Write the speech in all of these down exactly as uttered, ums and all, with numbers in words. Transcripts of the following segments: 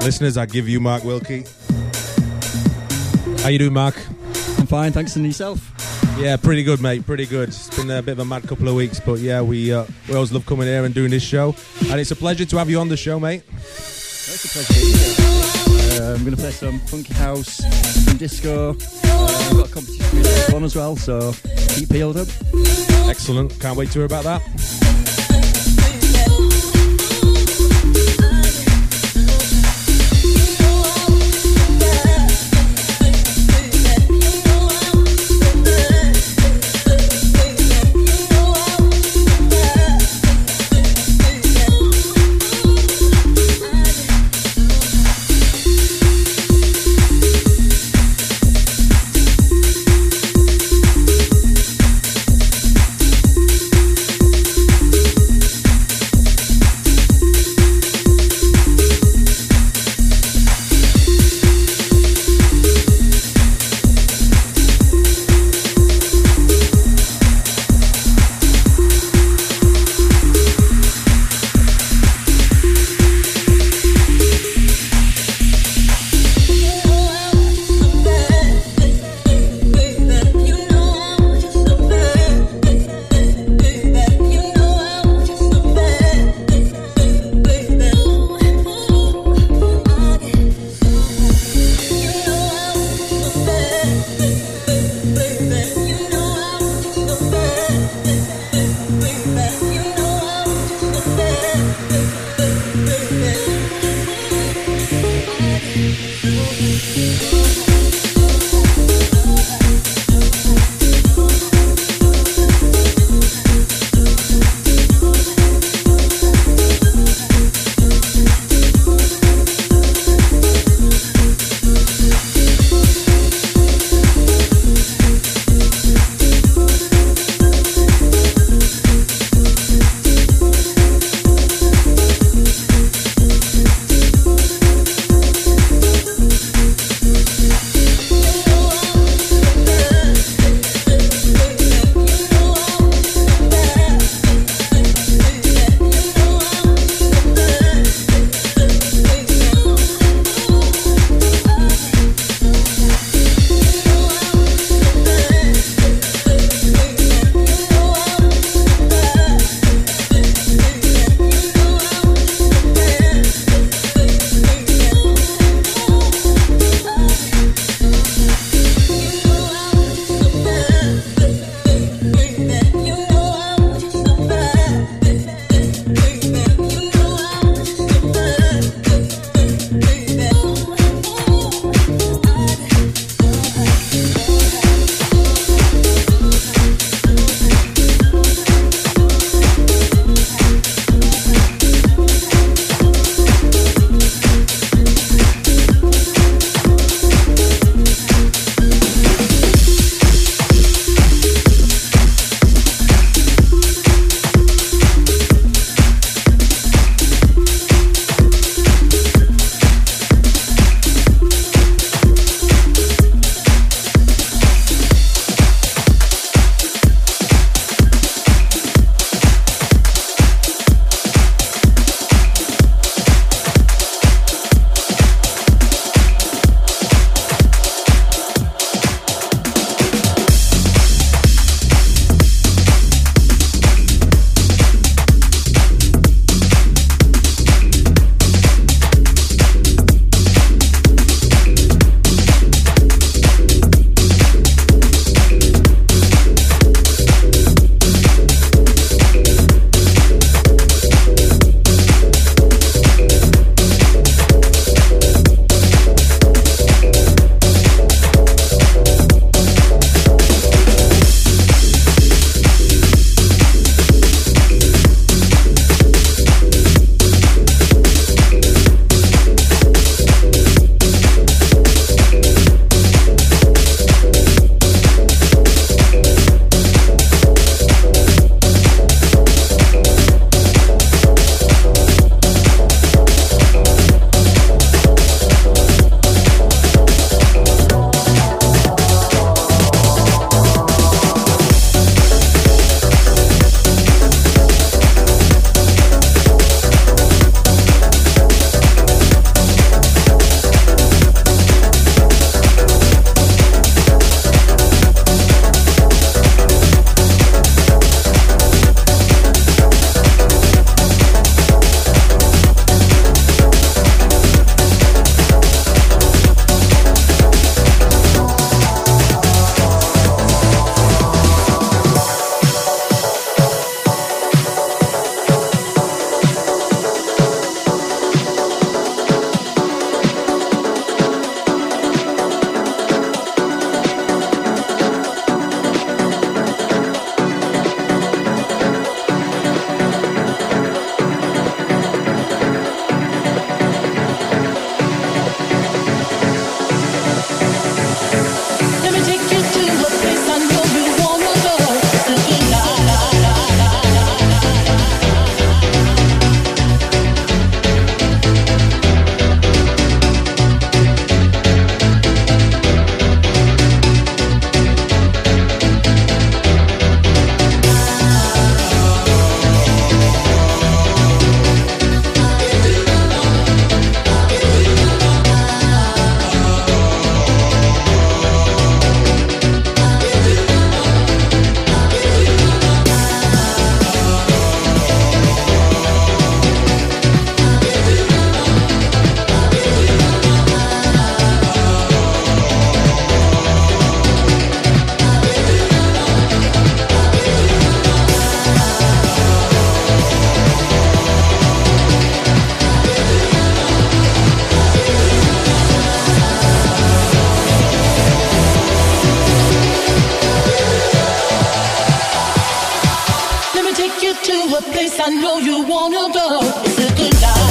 Listeners, I give you Mark Wilkie. How you doing, Mark? I'm fine, thanks, and yourself? Yeah, pretty good, mate, pretty good. It's been a bit of a mad couple of weeks, but yeah, we uh, we always love coming here and doing this show. And it's a pleasure to have you on the show, mate. It's a pleasure. Uh, I'm going to play some funky house, some disco. Uh, I've got a competition with one as well, so keep peeled up. Excellent. Can't wait to hear about that. I know you wanna go. It's a good life.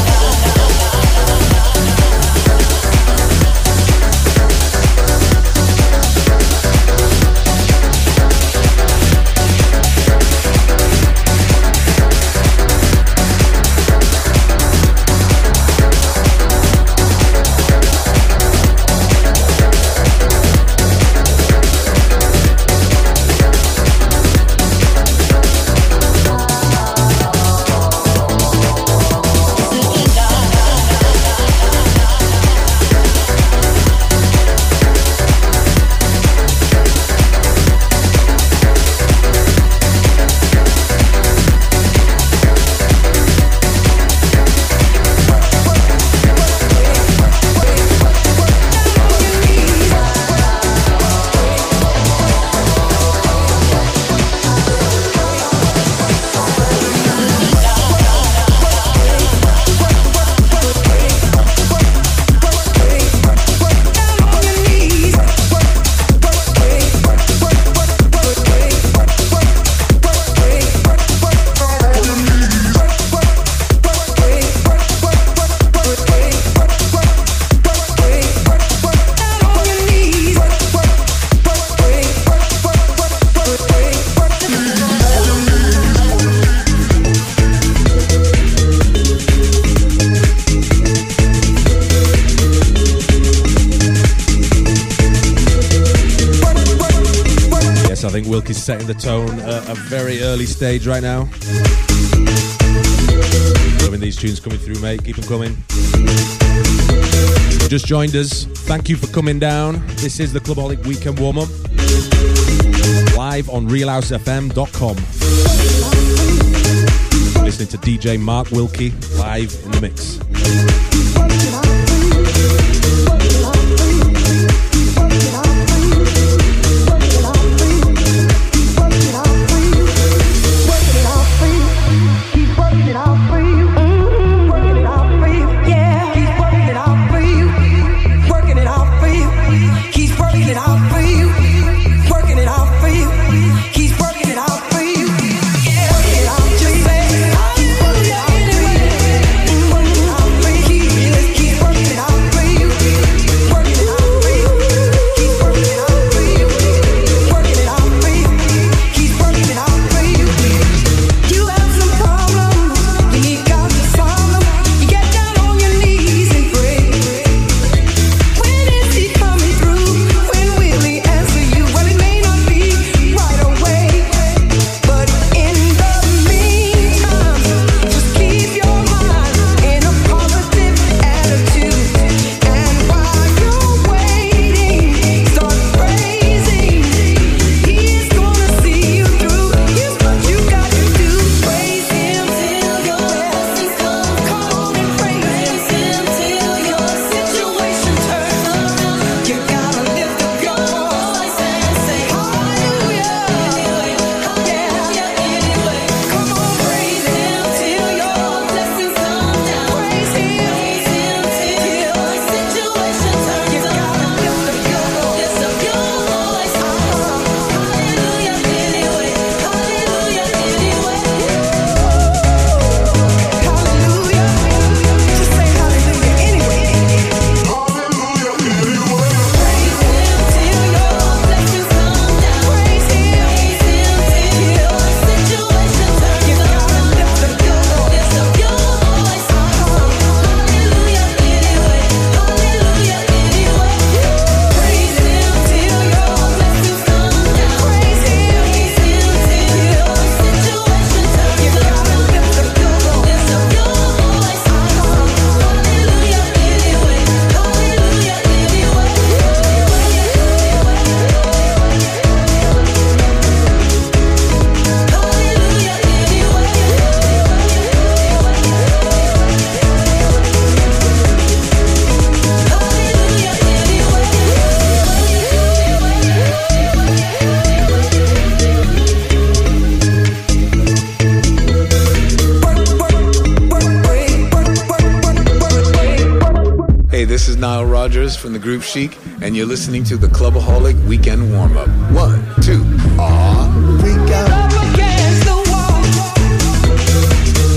I think Wilkie's setting the tone at a very early stage right now. Loving these tunes coming through, mate. Keep them coming. If you just joined us, thank you for coming down. This is the Clubaholic Weekend Warm-Up, live on real house f m dot com. Listening to D J Mark Wilkie live in the mix. This is Nile Rodgers from the group Chic, and you're listening to the Clubaholic Weekend Warm-Up. One, two, ah, we got...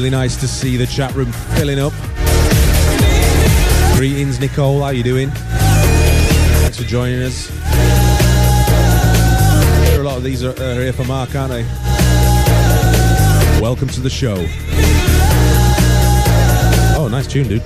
Really nice to see the chat room filling up. Greetings, Nicole. How you doing? Thanks for joining us. I'm sure a lot of these are, are here for Mark, aren't they? Welcome to the show. Oh, nice tune, dude.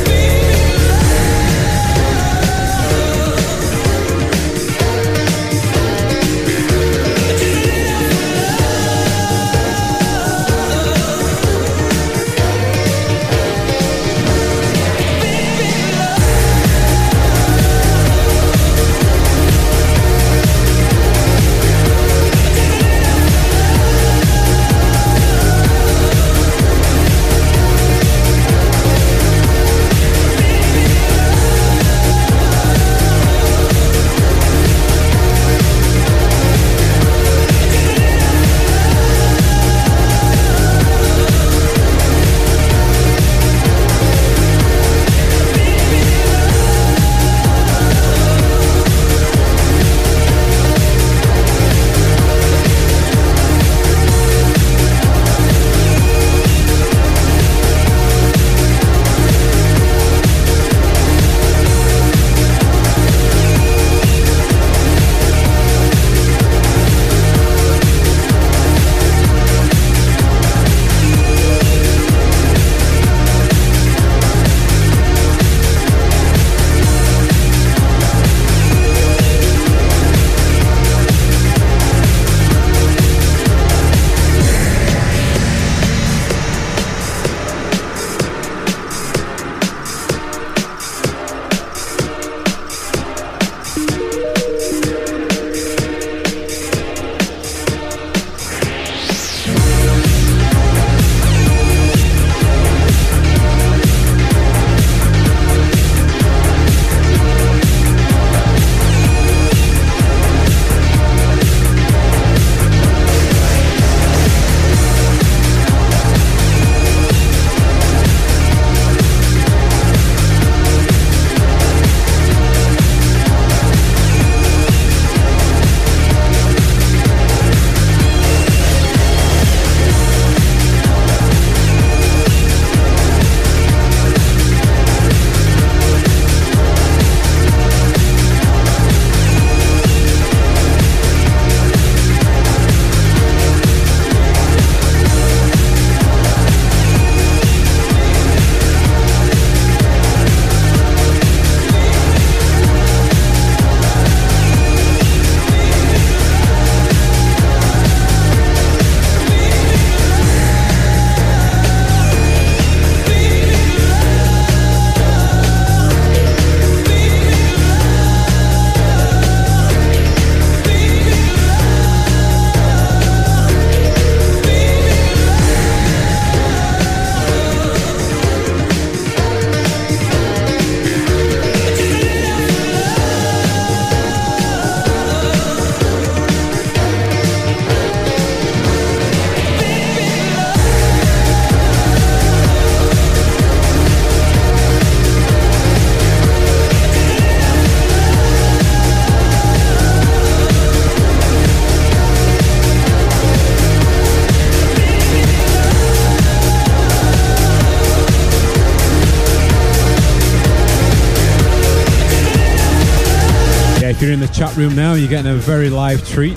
If you're in the chat room now, you're getting a very live treat.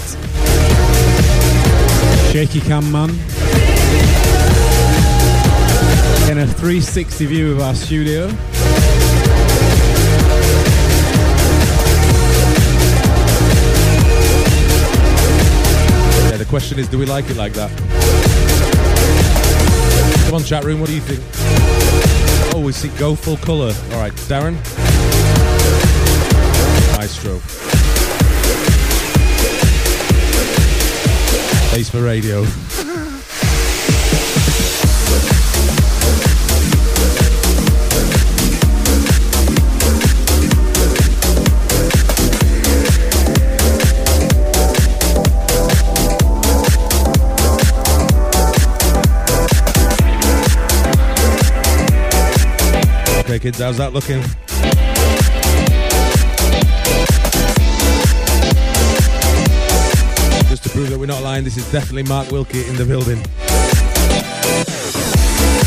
Shaky Cam Man. Getting a three sixty view of our studio. Yeah, the question is, do we like it like that? Come on, chat room, what do you think? Oh, we see go full colour. All right, Darren. Maestro. Ace for radio. Okay, kids, how's that looking? Just to prove that we're not lying, this is definitely Mark Wilkie in the building.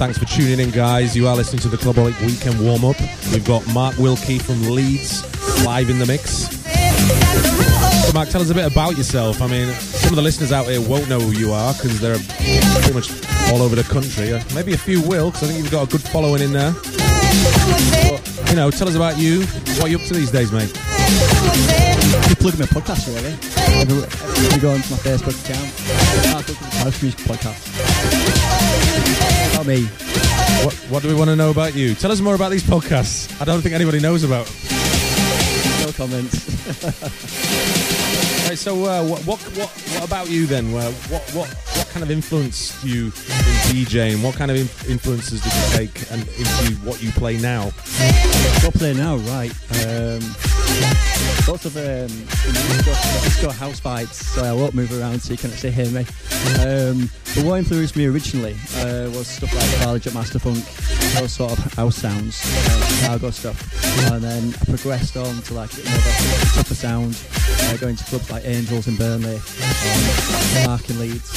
Thanks for tuning in, guys. You are listening to the Clubaholic Weekend Warm-Up. We've got Mark Wilkie from Leeds live in the mix. So, Mark, tell us a bit about yourself. I mean, some of the listeners out here won't know who you are because they're pretty much all over the country. Uh, maybe a few will, because I think you've got a good following in there. But, you know, tell us about you. What are you up to these days, mate? You plug my podcast, really. Every, every you go onto my Facebook account, Mark Wilkie House Music Podcast. About me. What, what do we want to know about you? Tell us more about these podcasts. I don't think anybody knows about. No comments. Right, so uh, what, what what what about you then? Uh, what what what kind of influenced you in DJing? What kind of in- influences did you take and into what you play now? What I play now, right? Um, lots of um, disco, disco house vibes, so I won't move around so you can actually hear me. Um, but what influenced me originally uh, was stuff like Farley Jet Master Funk, those sort of house sounds, uh, Chicago stuff, and then I progressed on to like a bit more of a tougher sound, uh, going to clubs like Angels in Burnley, um, Mark in Leeds.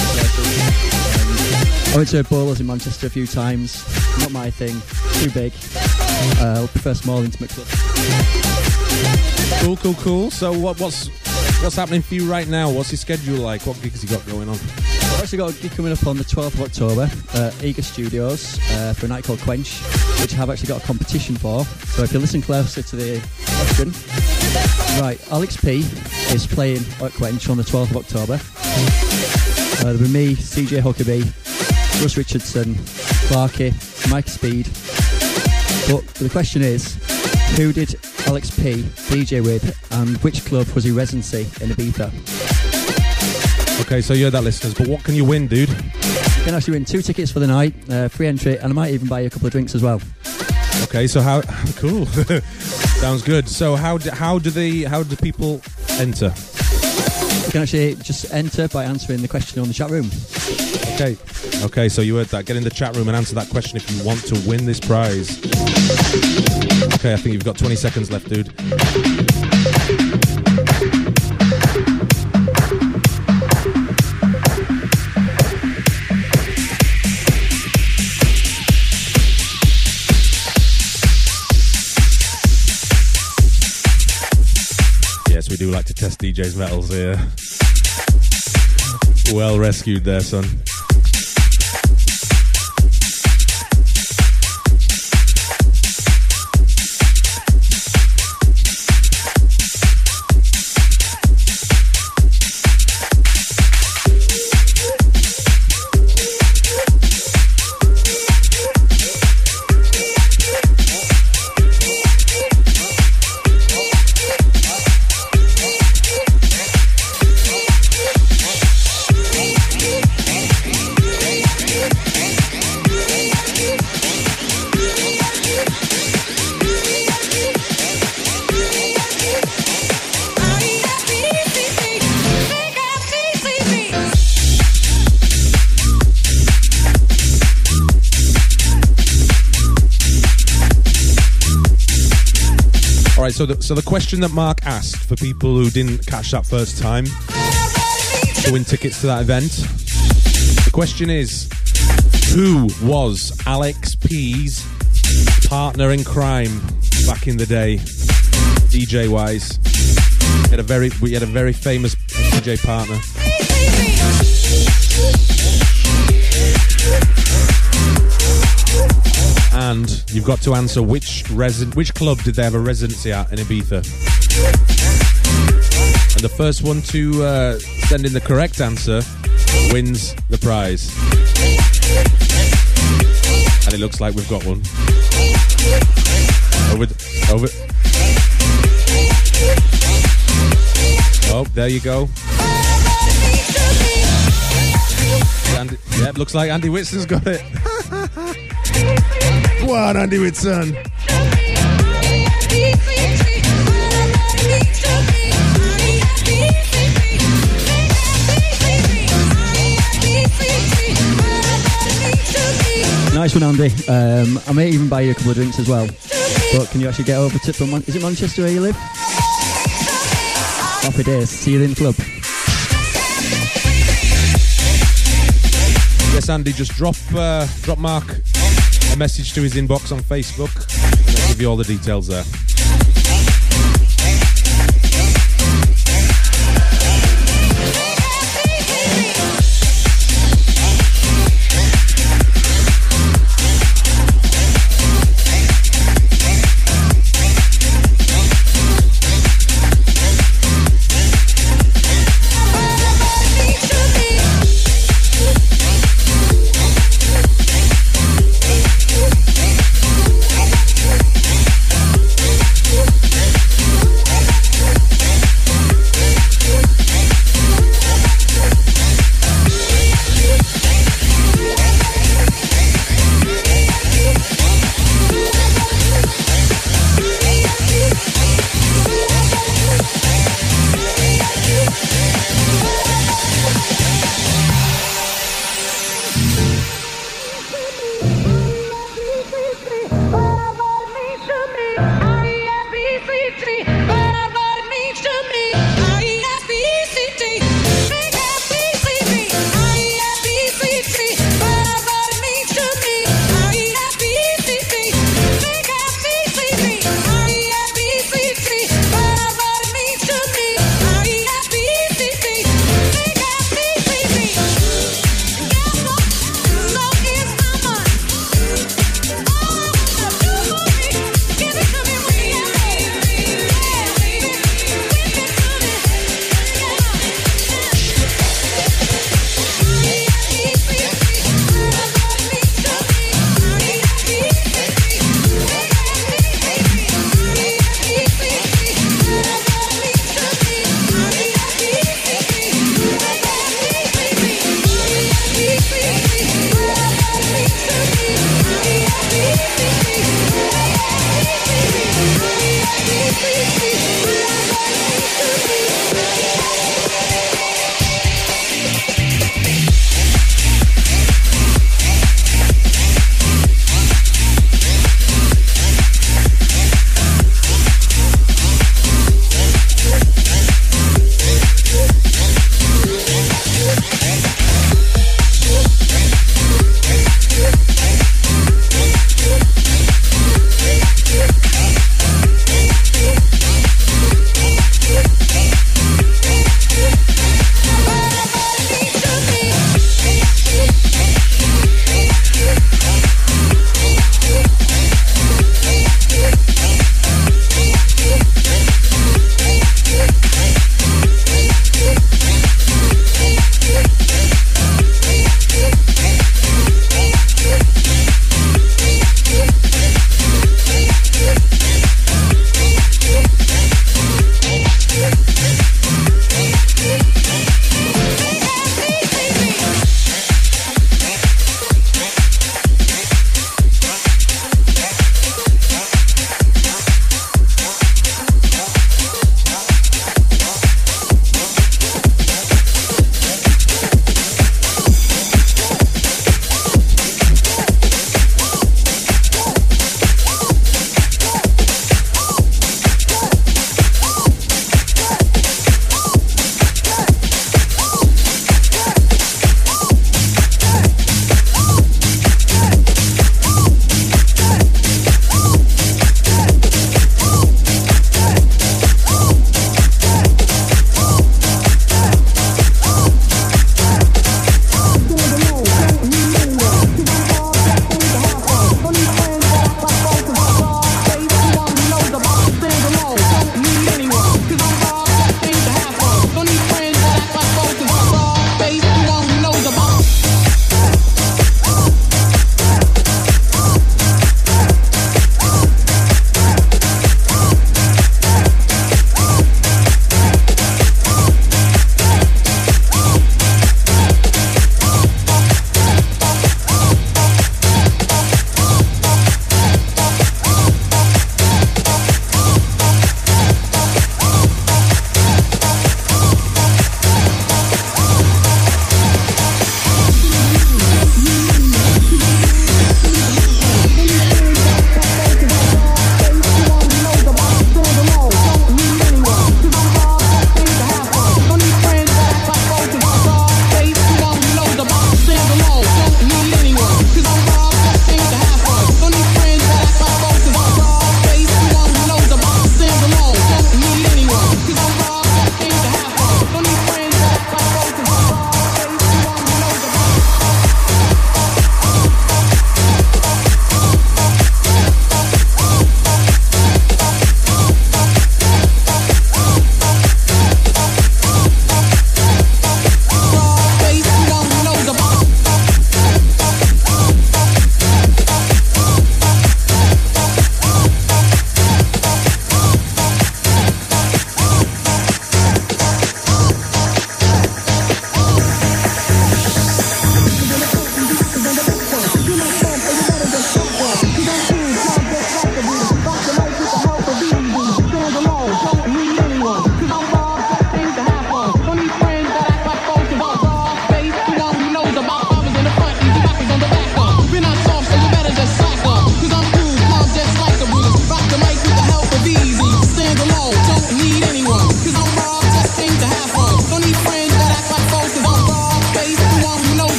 Um, I went to Bowlers in Manchester a few times. Not my thing, too big. Uh, I prefer small, intimate clubs. Cool, cool, cool. So what, what's what's happening for you right now? What's your schedule like? What gigs you got going on? I've actually got a gig coming up on the twelfth of October at Eager Studios uh, for a night called Quench, which I have actually got a competition for. So if you listen closer to the question, right, Alex P is playing at Quench on the twelfth of October. Uh, there'll be me, C J Huckabee, Russ Richardson, Clarky, Mike Speed. But the question is, who did Alex P D J with, and which club was he residency in Ibiza? Okay, so you heard that, listeners, but what can you win, dude? You can actually win two tickets for the night, uh, free entry, and I might even buy you a couple of drinks as well. Okay, so how... Cool. Sounds good. So how do, how do they... How do people enter? You can actually just enter by answering the question on the chat room. Okay. Okay, so you heard that. Get in the chat room and answer that question if you want to win this prize. Okay, I think you've got twenty seconds left, dude. Yes, we do like to test D J's metals here. Well rescued there, son. So the, so the question that Mark asked for people who didn't catch that first time to win tickets to that event, the question is, who was Alex P's partner in crime back in the day, D J wise? He had a very, we had a very famous D J partner. And you've got to answer which resi- which club did they have a residency at in Ibiza. And the first one to uh, send in the correct answer wins the prize. And it looks like we've got one. Over, over. Oh, there you go. Andy, yeah, looks like Andy Whitson's got it. Go on, Andy Whitson. Nice one, Andy. Um, I may even buy you a couple of drinks as well. But can you actually get over to from Man- is it Manchester where you live? Happy days. See you in the club. Yes, Andy, just drop uh, drop Mark a message to his inbox on Facebook, and I'll give you all the details there.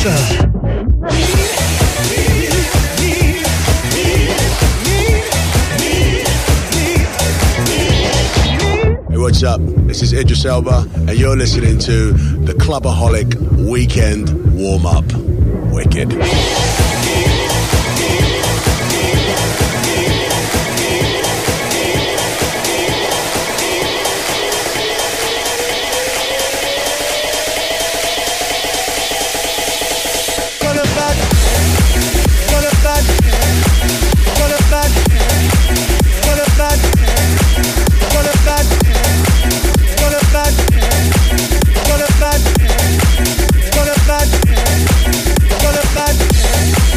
Hey, what's up? This is Idris Elba, and you're listening to the Clubaholic Weekend Warm-Up. Wicked. Gonna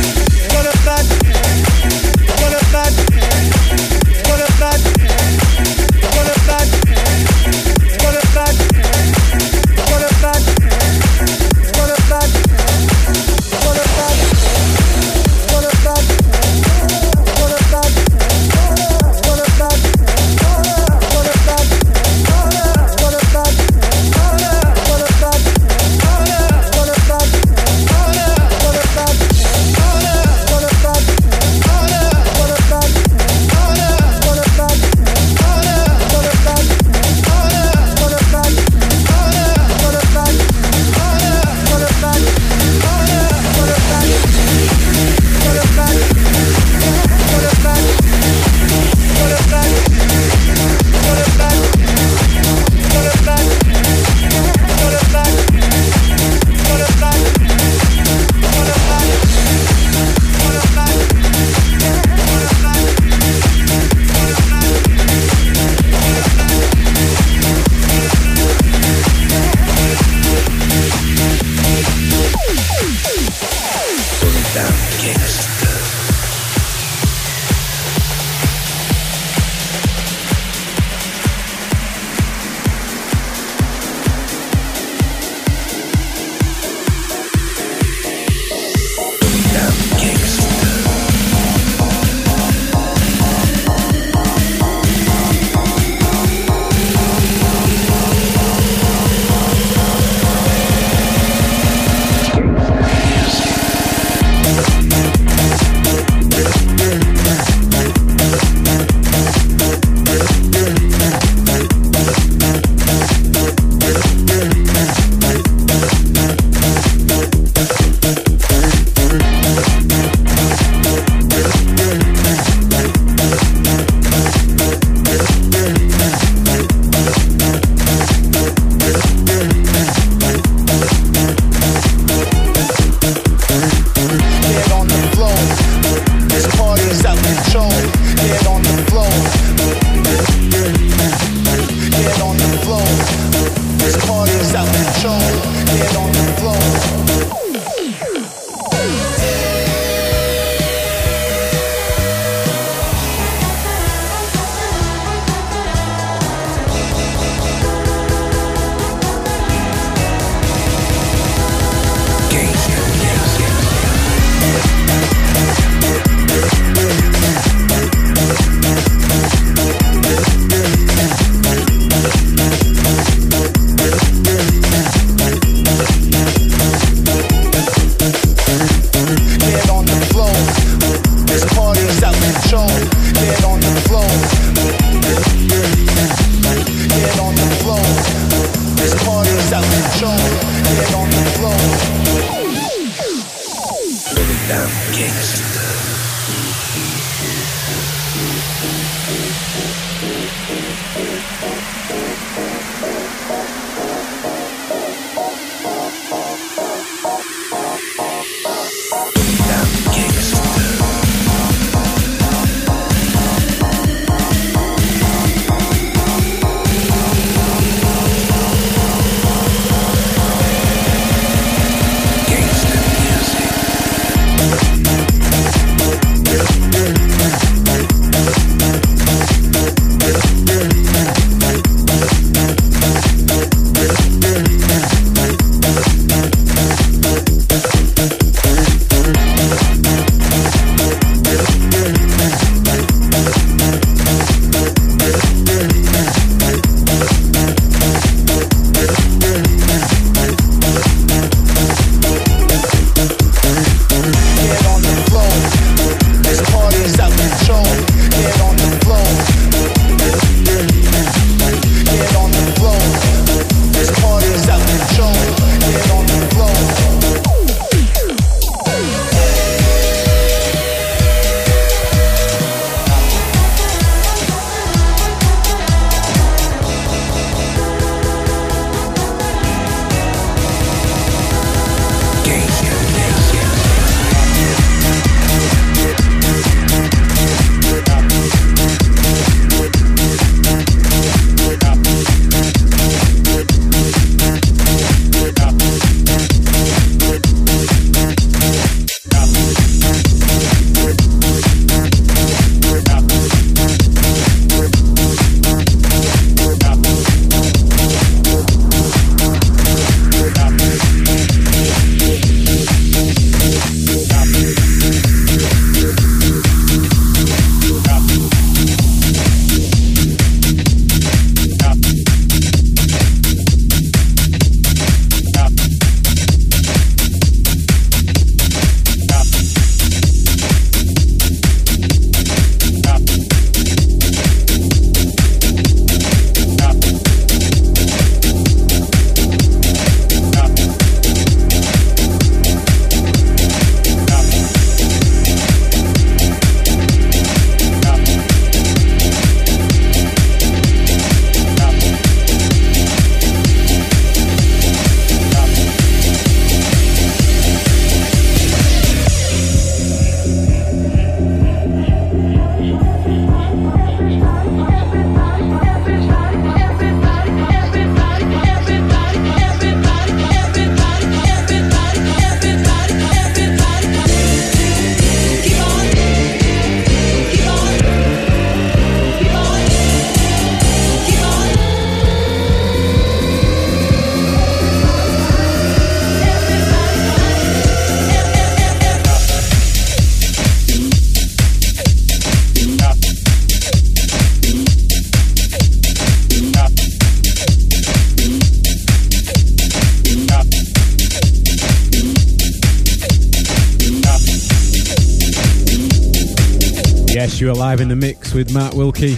Yes, you are live in the mix with Matt Wilkie.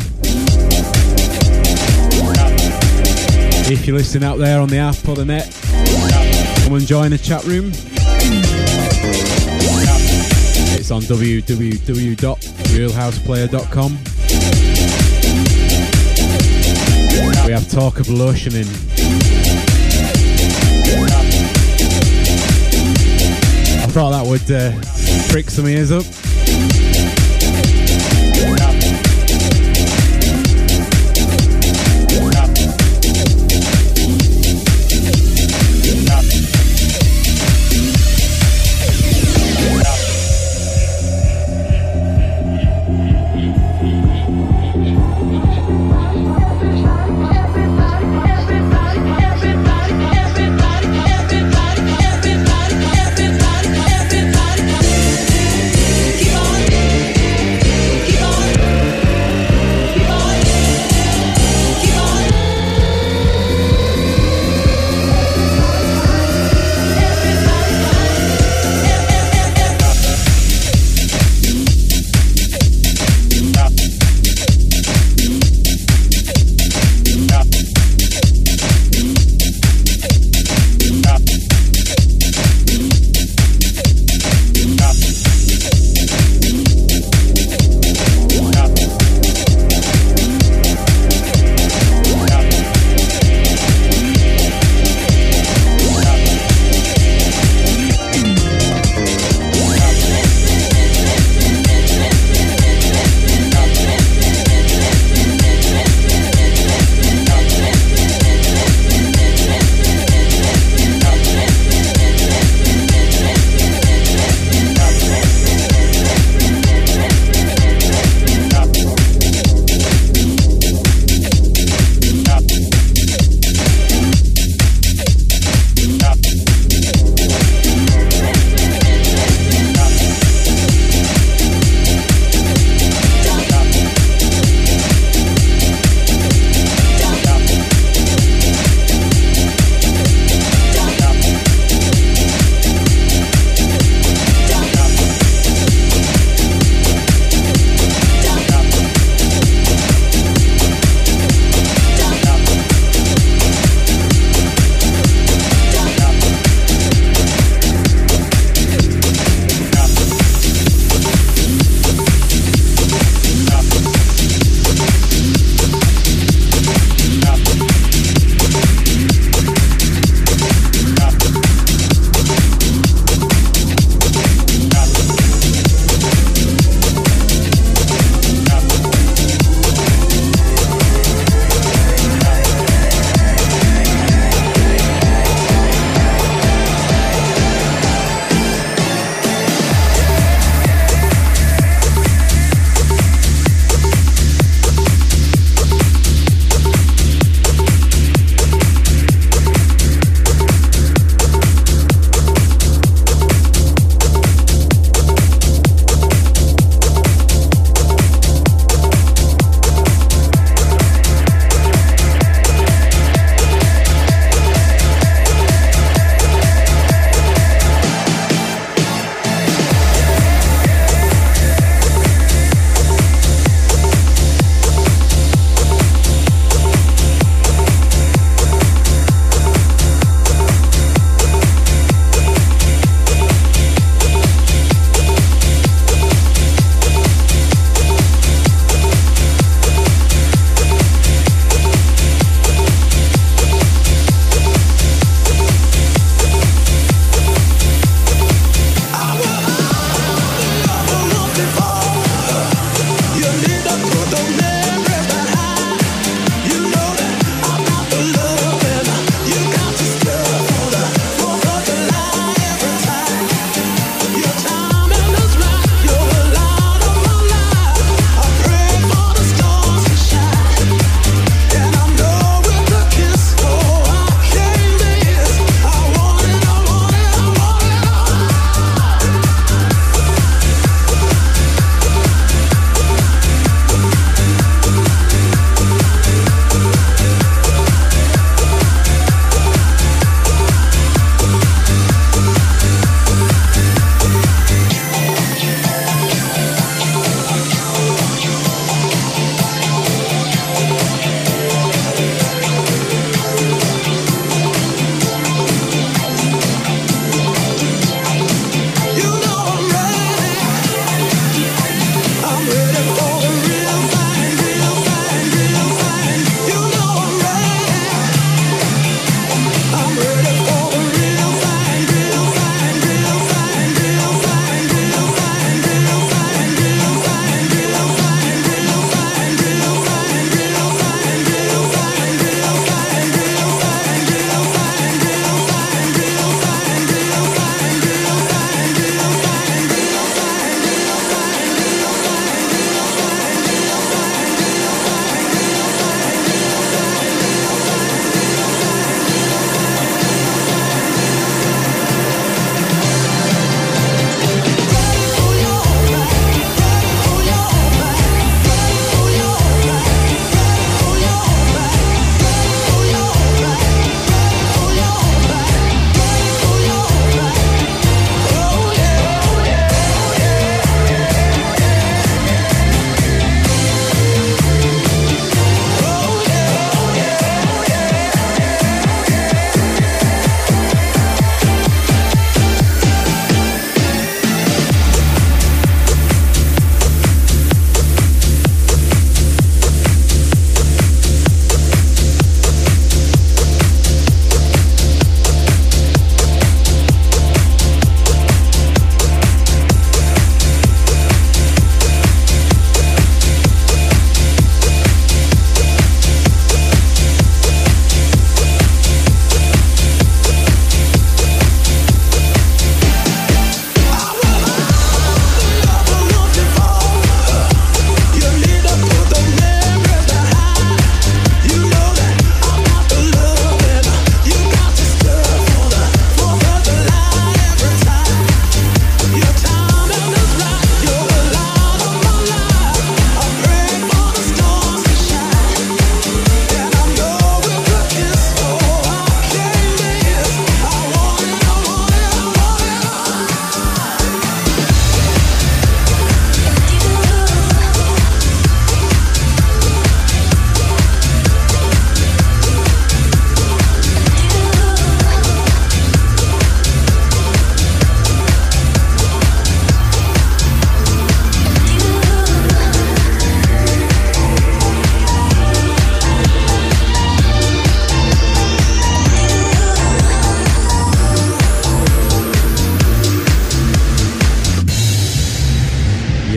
If you're listening out there on the app or the net, come and join the chat room. It's on w w w dot real house player dot com. We have talk of lotion in. I thought that would uh, prick some ears up.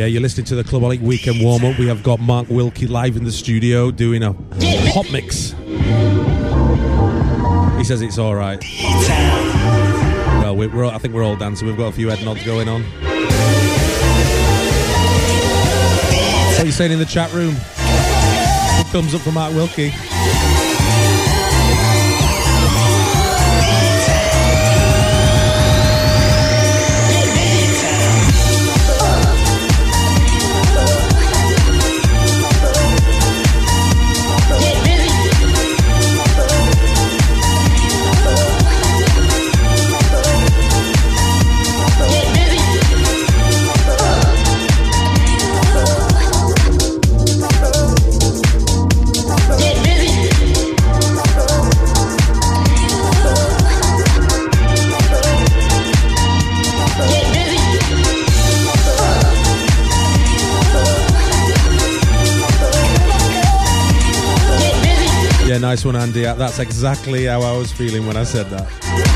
Yeah, you're listening to the Clubaholic Weekend Warm-Up. We have got Mark Wilkie live in the studio doing a hot mix. He says it's all right. Well, we're, we're, I think we're all dancing. We've got a few head nods going on. What are you saying in the chat room? Good thumbs up for Mark Wilkie. Yeah, nice one, Andy. That's exactly how I was feeling when I said that.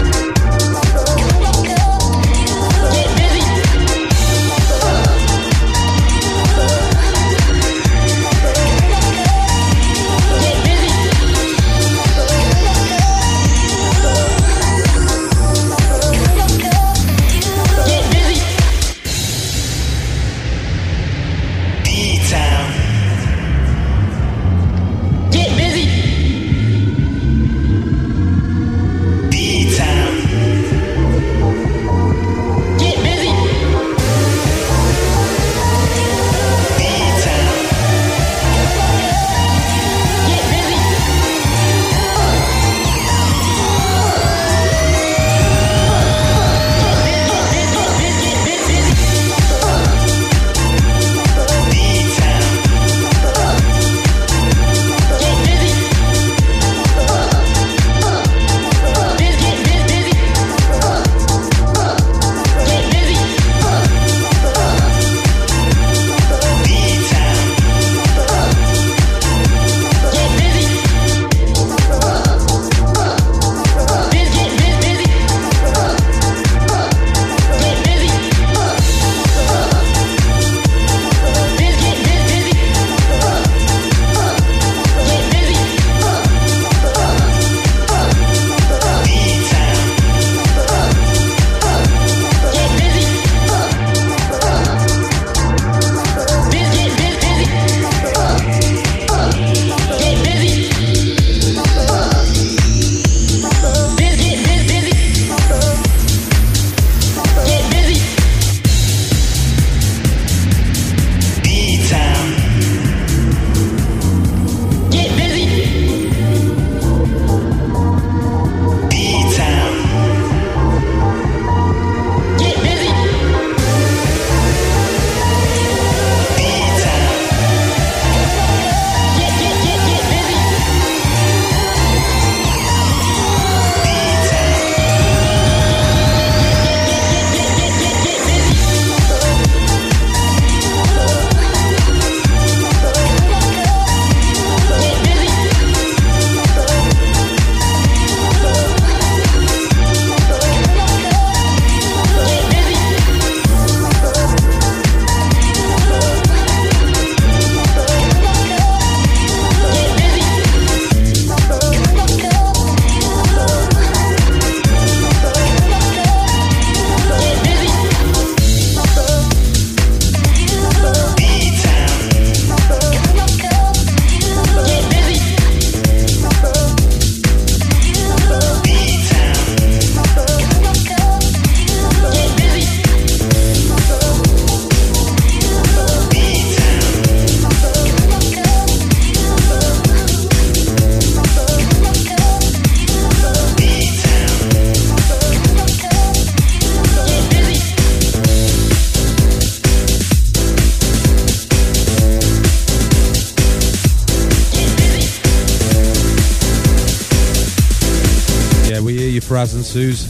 Raz and Suze.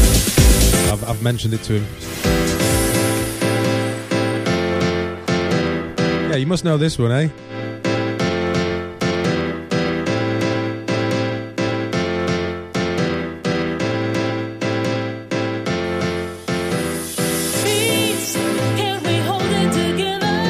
I've, I've mentioned it to him. Yeah, you must know this one, eh? Peace, can we hold it together?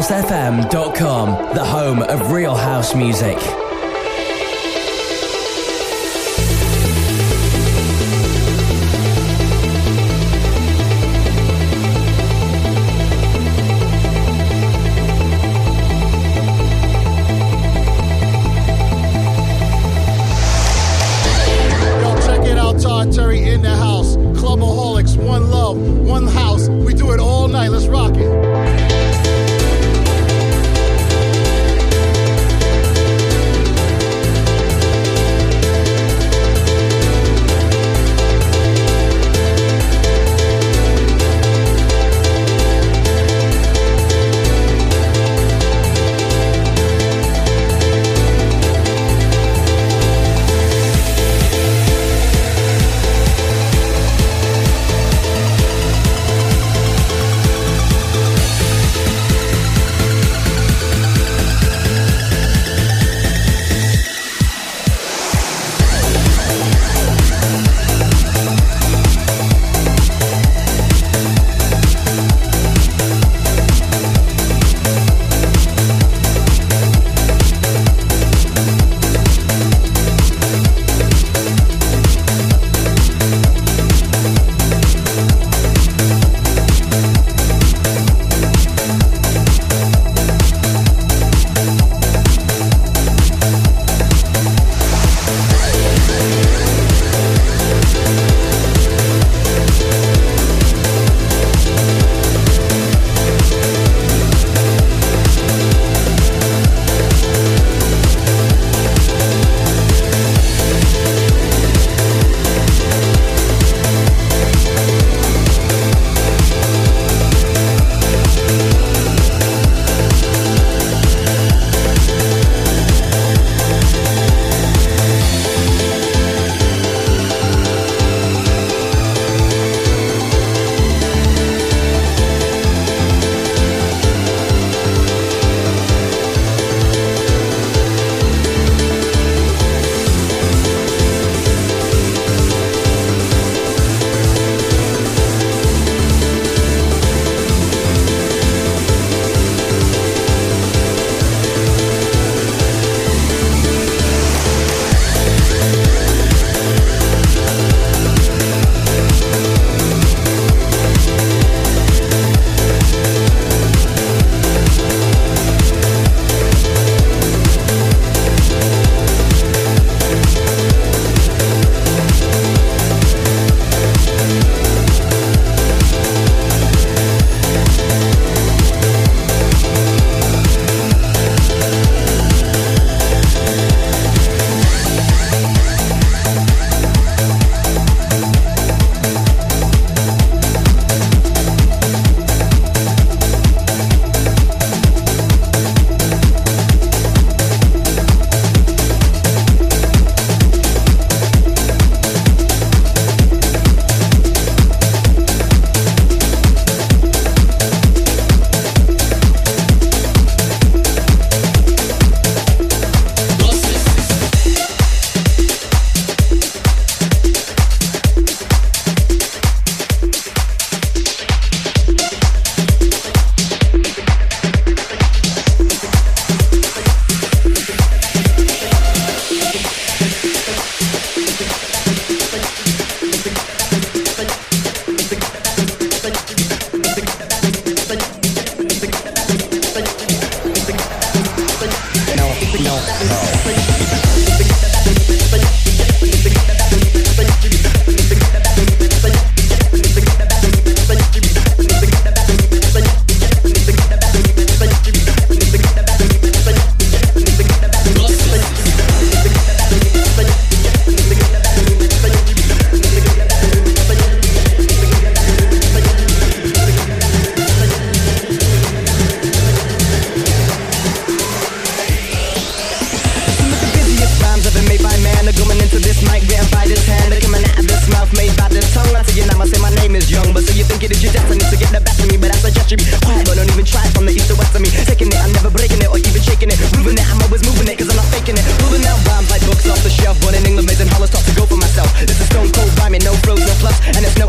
real house f m dot com, the home of real house music. Terry in the house. Clubaholics, one love, one house. We do it all night. Let's rock it.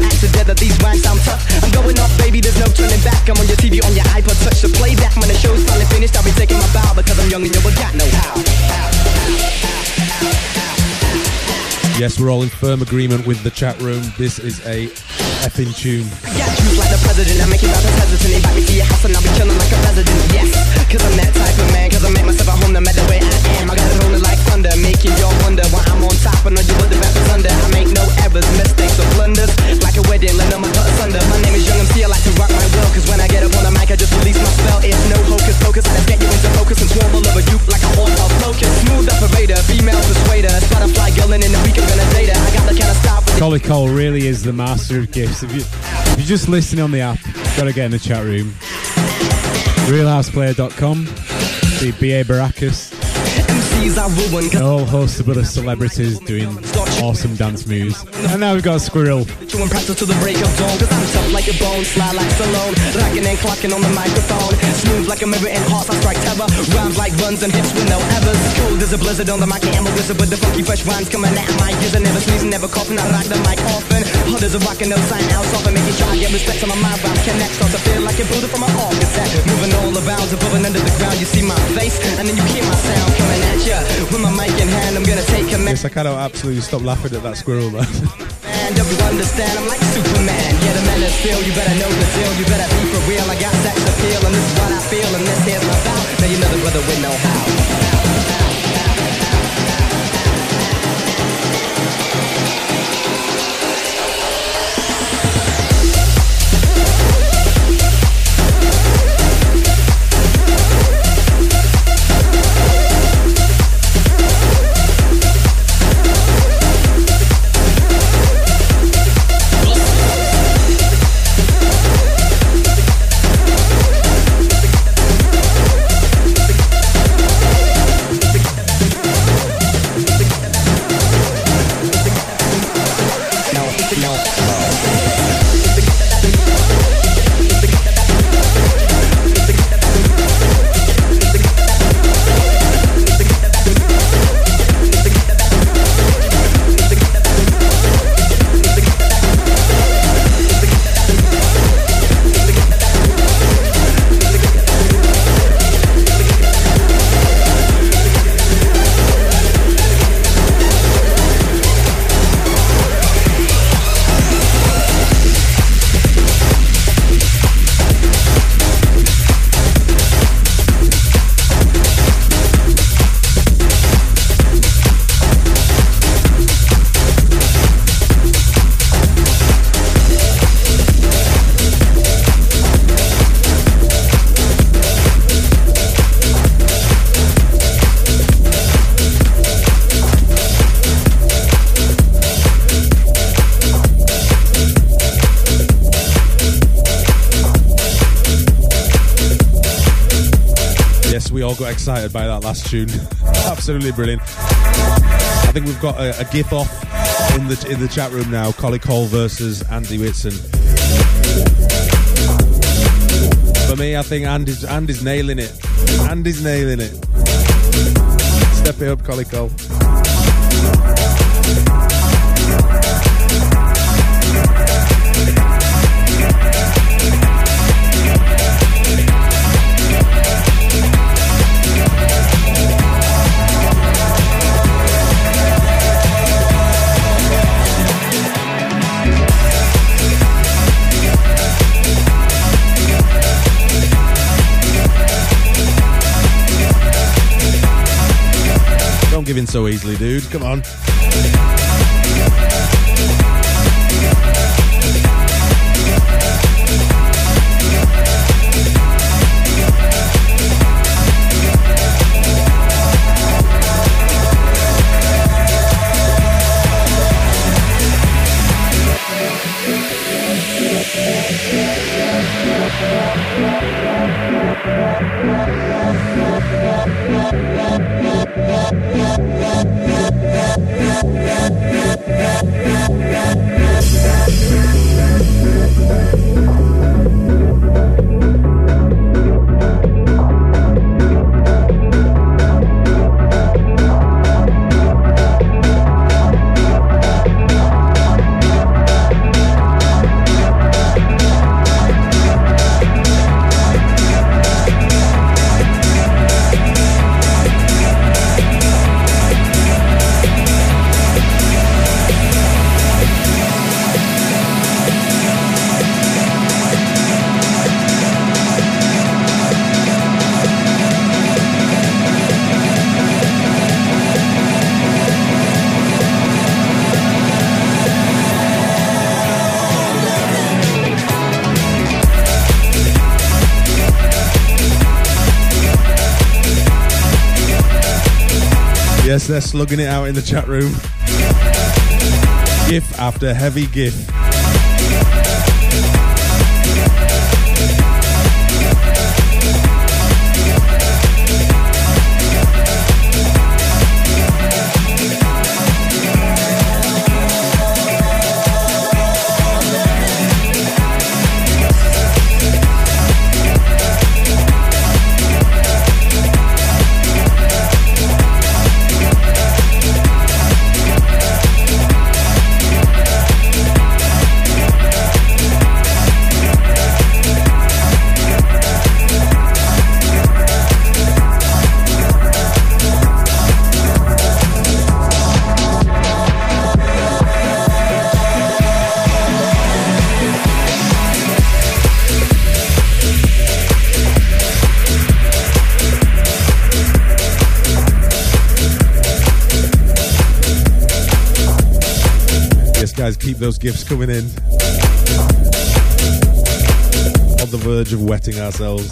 T V on your iPod, touch the playback when the show's young and you got no how. Yes, we're all in firm agreement with the chat room. This is a effing tune. Yeah, juice like the president. I make you rappers hesitant. Invite me to your house and I'll be chilling like a resident. Yes, cause I'm that type of man. Cause I make myself at home no matter where I am. I got it rolling like thunder, making y'all wonder why I'm on top and all you other rappers under. I make no errors, mistakes or blunders. Like a wedding, let them cut asunder. My name is Young M C, I like to rock my will. Cause when I get up on the mic, I just release my spell. It's no hocus pocus, I just get you into focus and swarm all over you like a horse of locust. Smooth operator, female persuader. Butterfly girl and in the week I'm gonna date her. I got the kind of style for Collie Cole really is the master of gifts. If, you, if you're just listening on the app, gotta get in the chat room. real house player dot com. See B A Baracus. And a whole host of other celebrities doing awesome dance moves. And now we've got a squirrel. Chewing practice to the break of dawn. Cause I'm tough like a bone, sly like Stallone. Rocking and clocking on the microphone. Smooth like a mirror and hearts, I strike terror. Rhymes like runs and hits with no evers. Cold as a blizzard on the mic, I'm a wizard with the funky fresh rhymes coming at my ears. I never sneezing, never coughing, I rock the mic often. Hard as a rock and no sign out, often making try to get respect on my rhyme. Connect, start to feel like a builder from an architect. Moving all around, above and under the ground. You see my face, and then you hear my sound coming at ya. With my mic in hand, I'm gonna take a man. Yes, I cannot absolutely stop laughing at that squirrel, man. And don't you understand, I'm like Superman. Yeah, the man is still, you better know the deal. You better be for real, I got sex appeal. And this is what I feel, and this here's my vow. Now you know the brother with no how. Got excited by that last tune. Absolutely brilliant. I think we've got a, a gif off in the in the chat room now. Collie Cole versus Andy Whitson. For me, I think Andy's Andy's nailing it. Andy's nailing it. Step it up, Collie Cole. Give in so easily, dude. Come on. Yes, they're slugging it out in the chat room. GIF after heavy GIF. Guys, keep those gifts coming in. On the verge of wetting ourselves.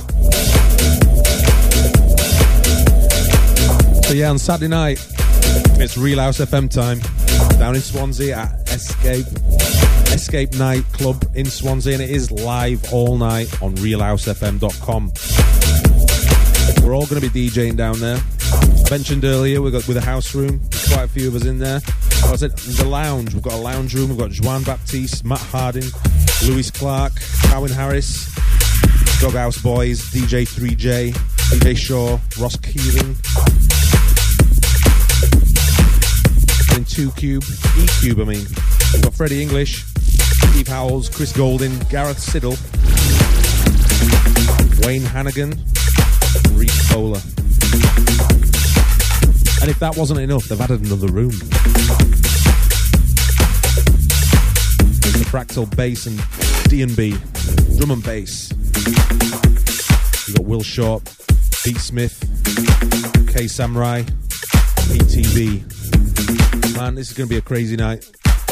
So yeah, on Saturday night, it's Real House F M time down in Swansea at Escape Escape Night Club in Swansea, and it is live all night on real house f m dot com. We're all going to be DJing down there. I mentioned earlier we got with a house room. There's quite a few of us in there. I was at the lounge. We've got a lounge room. We've got Joan Baptiste, Matt Harding, Lewis Clark, Cowan Harris, Doghouse Boys, D J three J, D J Shaw, Ross Keeling, and two Cube, E Cube. I mean, we've got Freddie English, Steve Howells, Chris Golding, Gareth Siddle, Wayne Hannigan, and Reese Bowler. And if that wasn't enough, they've added another room. The Fractal Bass and D and B, drum and bass. You've got Will Short, Pete Smith, K Samurai, P T V. Man, this is going to be a crazy night.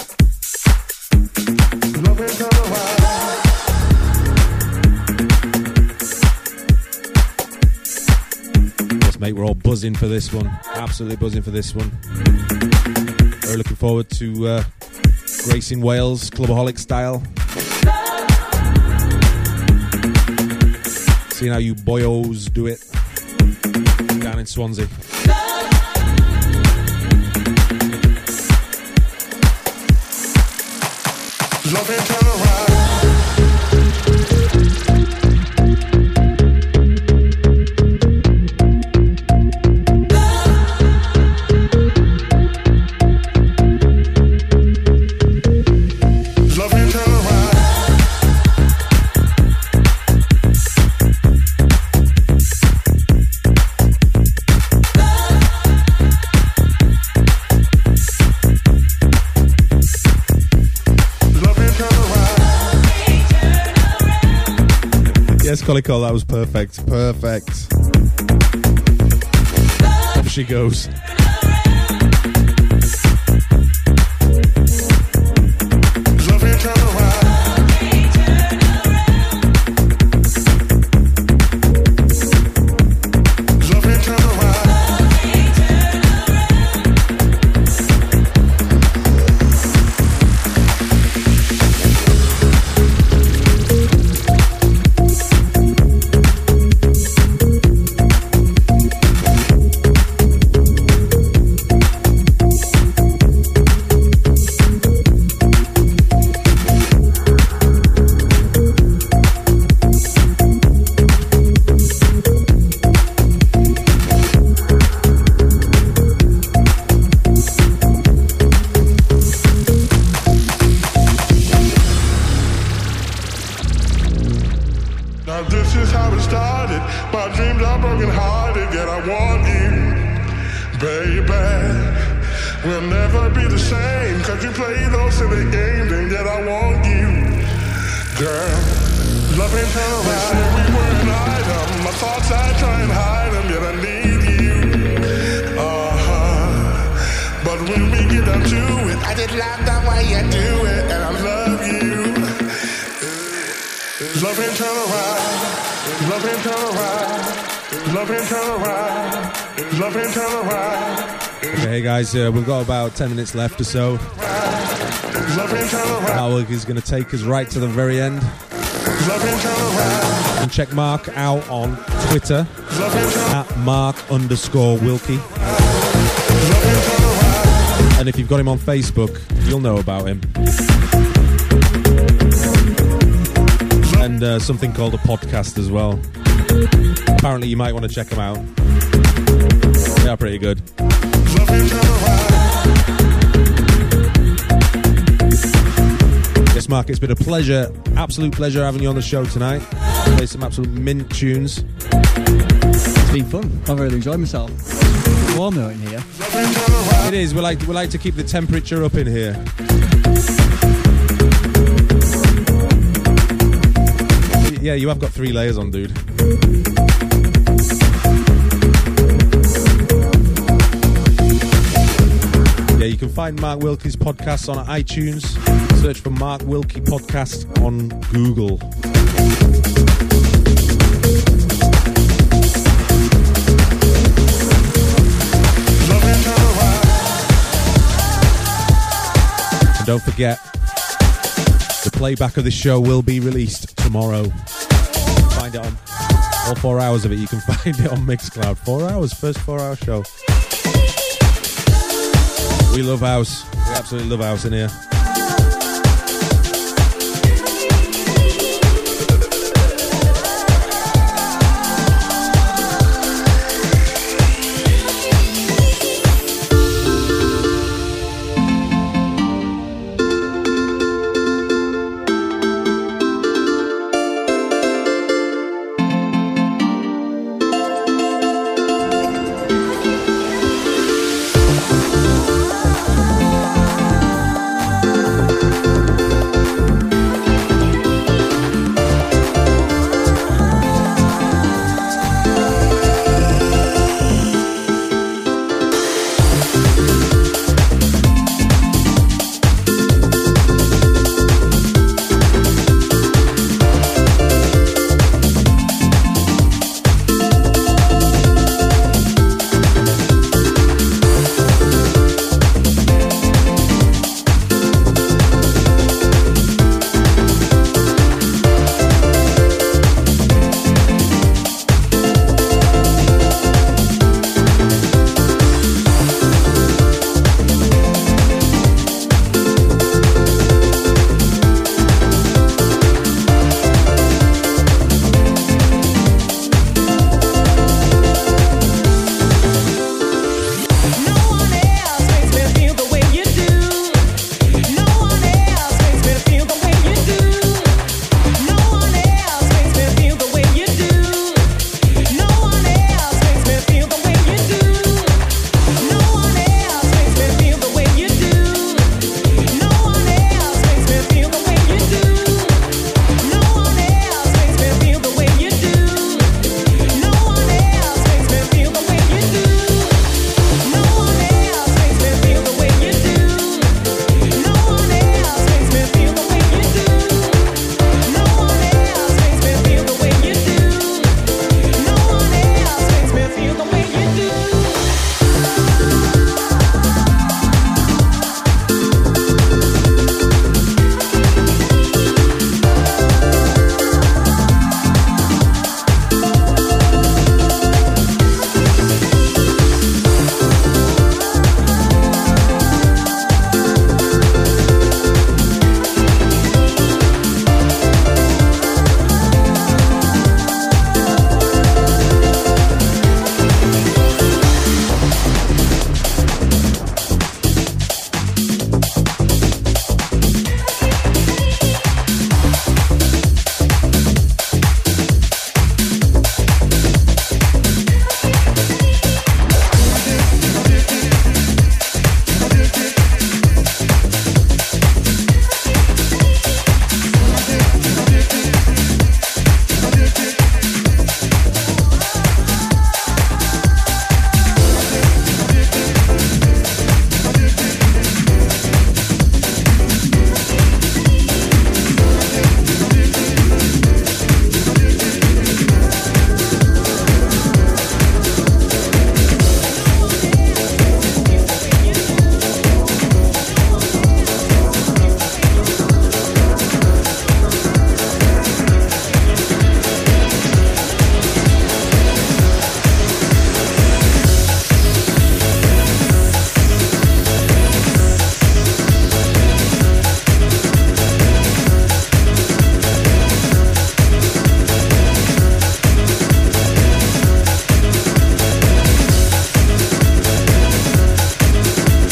Yes, mate, we're all buzzing for this one. Absolutely buzzing for this one. Very looking forward to uh, gracing Wales, Clubaholic style. Seeing how you boyos do it down in Swansea. Love and turn around. Yes, Collie Cole, that was perfect. Perfect. There she goes. Love and turn around, love and turn around, Okay, hey guys, uh, we've got about ten minutes left or so. Mark is going to take us right to the very end. You can check Mark out on Twitter at Mark underscore Wilkie. And if you've got him on Facebook, you'll know about him. And uh, something called a podcast as well. Apparently you might want to check them out. They are pretty good. Yes, Mark, it's been a pleasure, absolute pleasure having you on the show tonight. Play some absolute mint tunes. It's been fun. I've really enjoyed myself. It's warm out in here. It is. We like we like to keep the temperature up in here. Yeah, you have got three layers on, dude. Yeah, you can find Mark Wilkie's podcasts on iTunes. Search for Mark Wilkie Podcast on Google. And don't forget, the playback of the show will be released tomorrow. Find it on all four hours of it. You can find it on Mixcloud. Four hours, first four-hour show. We love house. We absolutely love house in here.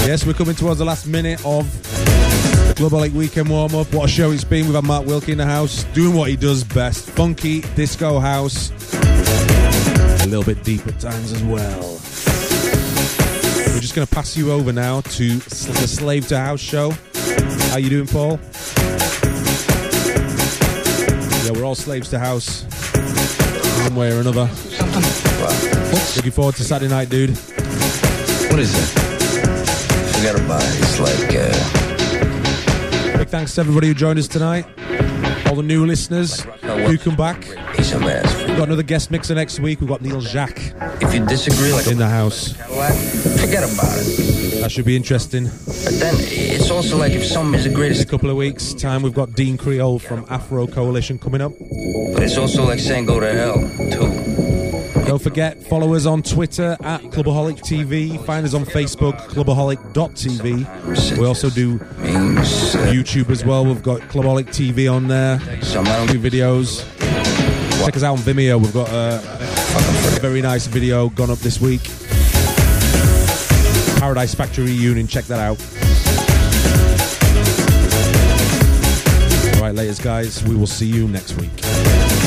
Yes, we're coming towards the last minute of the Clubaholic Weekend Warm-Up. What a show it's been. We've had Mark Wilkie in the house, doing what he does best. Funky, disco house. A little bit deep at times as well. We're just going to pass you over now to the Slave to House show. How you doing, Paul? Yeah, we're all slaves to house, one way or another. Looking forward to Saturday night, dude. What is it? Forget about it. It's like, uh... Big thanks to everybody who joined us tonight. All the new listeners who come back. Piece of ass. We've got another guest mixer next week. We've got Neil Jacques If you disagree, like in the house. Cadillac, forget about it. That should be interesting. But then it's also like if something is the In a greatest, couple of weeks' time, we've got Dean Creole from Afro Coalition coming up. but it's also like saying go to hell too. Don't forget, follow us on Twitter at Clubaholic T V. Find us on Facebook, clubaholic dot t v. We also do Means, uh, YouTube as well. We've got Clubaholic T V on there. some I don't New videos. Check us out on Vimeo. We've got a, a very nice video gone up this week. Paradise Factory reunion. Check that out. All right, laters, guys. We will see you next week.